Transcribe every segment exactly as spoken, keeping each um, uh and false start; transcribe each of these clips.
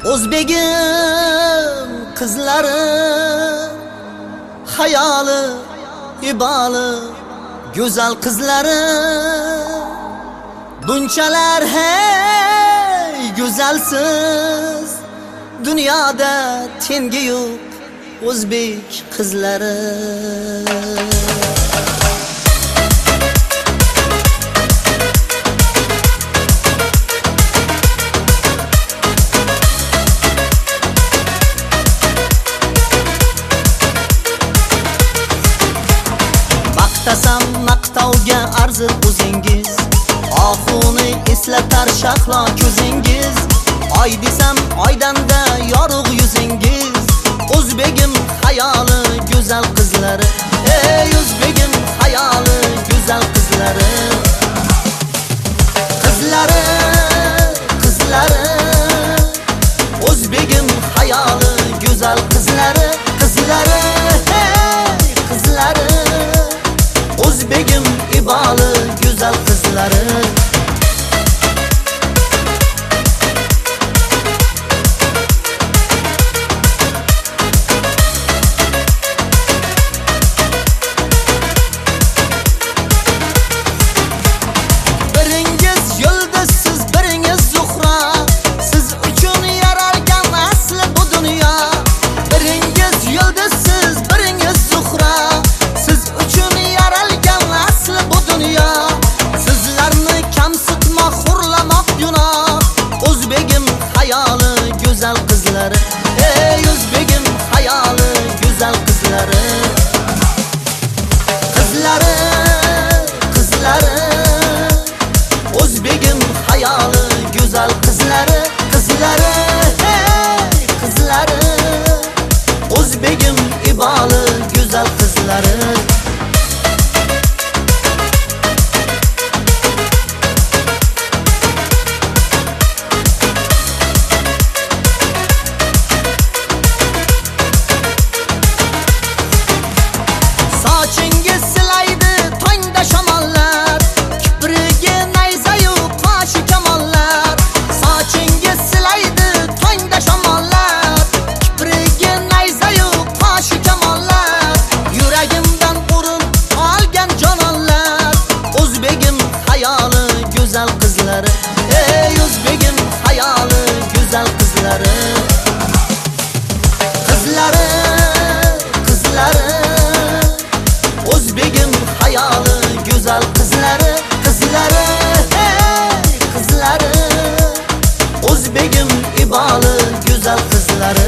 O'zbegim qizlari hayoli iboli go'zal qizlari bunchalar hey go'zalsiz dunyoda tengi yo'q o'zbek qizlari. Maqtasam maqtovga arzir o'zingiz, oxuni eslatar shahlo ko'zingiz. Oy desam oydanda yorug' yuzingiz. O'zbegim hayoli go'zal qizlari, ey o'zbegim hayoli go'zal qizlari. Qizlari, qizlari, o'zbegim hayoli go'zal qizlari, qizlari, hey qizlari. O'zbegim iboli go'zal qizlari. Biringiz yulduz, siz biringiz zuhra, siz uchun yaralgan asli bu dunyo. Biringiz yulduz, siz biringiz zuhra, siz uchun yaralgan asli bu dunyo. Sizlarni kamsitma, xurlamoq gunoh. O'zbegim hayoli go'zal qizlari, ey o'zbegim hayoli go'zal qizlari. Qizlari, qizlari, o'zbegim hayoli go'zal qizlari, qizlari, hey qizlari. O'zbegim iboli go'zal qizlari. Sochingiz silaydi tongda shamollar, kipriga nayzayu qoshi kamollar. Sochingiz silaydi tongda shamollar, kipriga nayzayu qoshi kamollar. Yuragimdan o'rin olgan jononlar. O'zbegim hayoli go'zal qizlari, ey o'zbegim hayoli go'zal qizlari. Qizlari, qizlari, o'zbegim hayoli go'zal qizlari, qizlari, hey qizlari. O'zbegim iboli go'zal qizlari.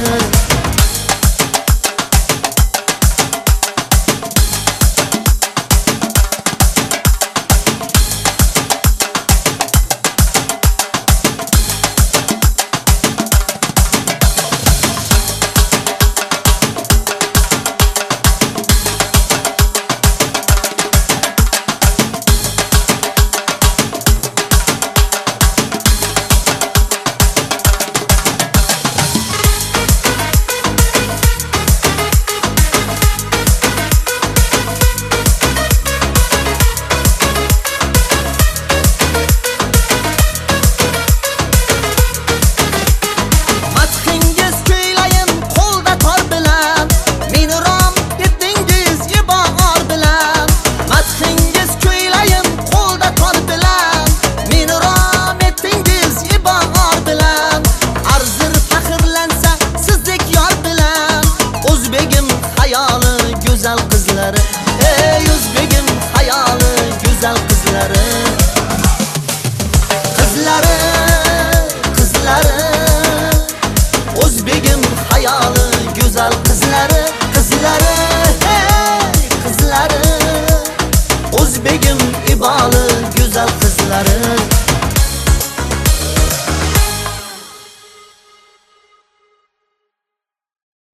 Go'zal qizlari, ey o'zbegim hayoli go'zal qizlari. Qizlari, qizlari, o'zbegim hayoli go'zal qizlari, qizlari, hey qizlari. O'zbegim iboli go'zal qizlari.